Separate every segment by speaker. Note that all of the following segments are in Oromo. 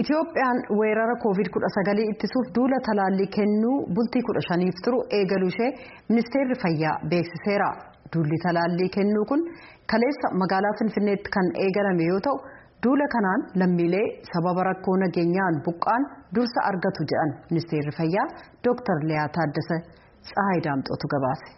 Speaker 1: Itoophiyaan weerara COVID-19 ittisuuf duula talaallii kennuu bultii 15f turu eegaluu ishee Ministeerri Fayyaa beeksiseera. Duulli talaallii kennuu kun kaleessa magaalaa Finfinneetti kan eegalame yoo ta'u, duula kanaan lammiilee sababa rakkoo nageenyaan buqqaan dursa argatu jedhan Ministeerri Fayyaa Dr. Liyaa Taaddasee Tsahaay Daamxootu gabaase.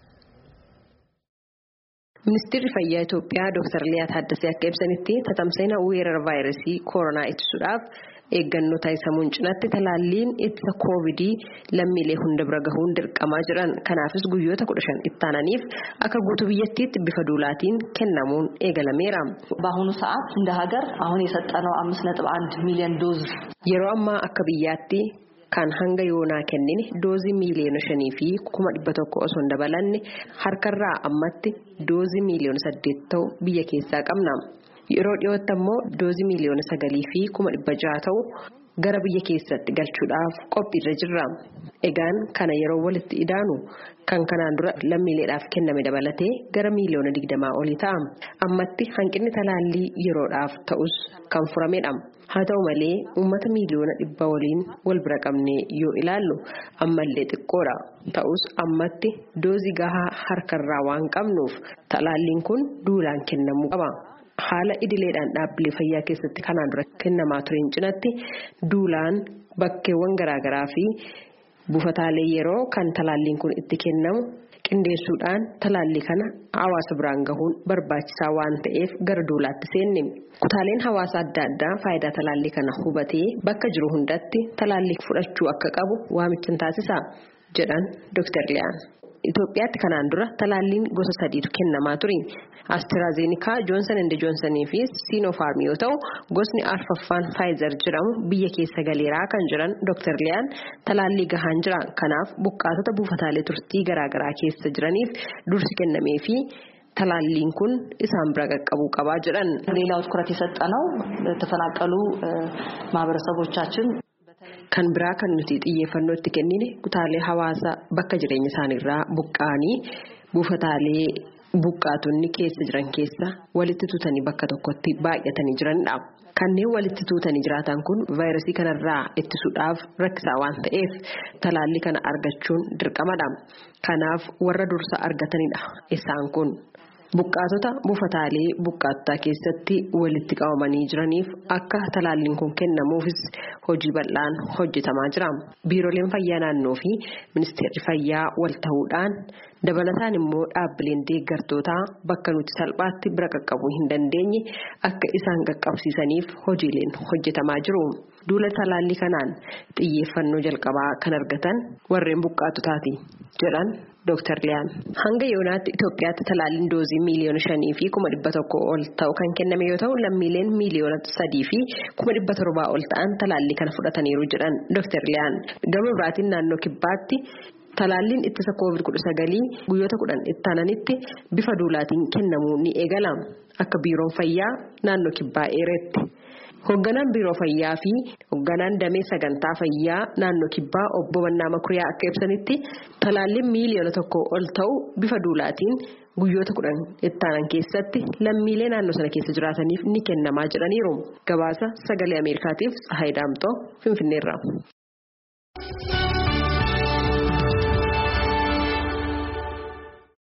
Speaker 2: Ministeerri Fayyaa Itoophiyaa Dr. Liyaa Taaddasee akka ibsanitti tatamsa'ina weerara vaayirasii koronaa ittisuudhaaf eeggannoo taasisamuun cinaatti talaalliin ittisa koovidii lammiilee hunda bira gahuun dirqamaa jiran. Kanaafis guyyoota 15 itti aananiif akka guutuu biyyattiitti bifa duulaatiin kennamuun eegalameera.
Speaker 3: በአሁኑ ሰዓት እንደ ሀገር አሁን የሰጠነው 5.1 ሚሊዮን ዶዝ
Speaker 2: yeroo ammaa akka biyyaatti kan hanga yoonaa kennine doozii miiliyoona 5 fi 100,000 osoo hin dabalanne harkarraa ammatti doozii miiliyoona 8 ta'u biyya keessaa qabna. Yeroo dhiyootti ammoo doozii miiliyoona 9 fi 600 ta'u gara biyya keessatti galchuudhaaf qophiirra jirra. Egaan kana yeroo walitti idaanu kan kanaan dura lammiileedhaaf kenname dabalatee gara miiliyoona 20 olii ta'a. Ammatti hanqinni talaallii yeroodhaaf ta'us kan furamedha. Haa ta'u malee uummata miiliyoona 100 waliin wal bira qabnee yoo ilaallu ammallee xiqqoodha. Ta'us ammatti doozii gahaa harkarraa waan qabnuuf talaalliin kun duulaan kennamuu qaba. Haala idileedhaan dhaabbilee fayyaa keessatti kanaan dura kennamaa tureen cinatti duulaan bakkeewwan garaagaraa fi buufataalee yeroo kan talaalliin kun itti kennamu qindeessuudhaan talaallii kana hawaasa biraan gahuun barbaachisaa waan ta'eef gara duulaatti seenne. Kutaaleen hawaasa adda addaa faayidaa talaallii kana hubatee bakka jiru hundatti talaallii fudhachuu akka qabu waamicha taasisa jedhan Dr. Liyaan. Itoophiyaatti kanaan dura talaalliin gosa 3tu kennamaa ture. AstraZeneca, Johnson & Johnson fi Sinopharm yoo ta'u, gosni arfaffaan Pfizer jedhamu biyya keessa galeeraa kan jiran Dr. Liyaan talaallii gahaan jira. Kanaaf buqqaatota buufataalee turtii garaagaraa keessa jiraniif dursi kennamee fi talaalliin kun isaan bira qaqqabuu qabaa jedhan.
Speaker 3: ሌላው ትኩረት የሰጠነው ተፈናቀሉ ማህበረሰቦቻችን
Speaker 2: kan biraa kan nuti xiyyeeffannoo itti kennine kutaalee hawaasaa bakka jireenya isaaniirraa buqqaanii buufataalee buqqaatonni keessa jiran keessa walitti tuutanii bakka tokkotti baay'atanii jiranidha. Kanneen walitti tuutanii jiraatan kun vaayirasii kanarraa ittisuudhaaf rakkisaa waan ta'eef talaallii kana argachuun dirqamadha. Kanaaf warra dursa argatanidha isaan kun. Buqqaatota buufataalee buqqaattotaa keessatti walitti qabamanii jiraniif akka talaalliin kun kennamuufis hojii bal'aan hojjetamaa jira. Biirooleen fayyaa naannoo fi Ministeerri Fayyaa wal ta'uudhaan dabalataan immoo dhaabbileen deeggartootaa bakka nuti salphaatti bira qaqqabuu hin dandeenye akka isaan qaqqabsiisaniif hojiileen hojjetamaa jiru. Duula talaallii kanaan xiyyeeffannoo jalqabaa kan argatan warreen buqqaattotaati jedhan Dr. Liyaan. Hanga yoonaatti Itoophiyaatti talaalliin doozii miiliyoona 5 fi 100,000 ol ta'u kan kenname yoo ta'u, lammiileen miiliyoona 3 fi 700 ol ta'an talaallii kana fudhataniiru jedhan Dr. Liyaan. Gama biraatiin naannoo kibbaatti talaalliin ittisa COVID-19 guyyoota 10 itti aananitti bifa duulaatiin kennamuu ni eegala. Akka biiroon fayyaa naannoo kibbaa eeretti. Hoogganaan biiroo fayyaa fi hoogganaan damee sagantaa fayyaa naannoo kibbaa obbo Mannaa Makuriyaa akka ibsanitti talaalliin miiliyoona 1 ol ta'u bifa duulaatiin guyyoota 10 itti aanan keessatti lammiilee naannoo sana keessa jiraataniif ni kennamaa jedhaniiru. Gabaasa Sagalee Ameerikaatiif Tsahaay Daamxoo Finfinneerraa.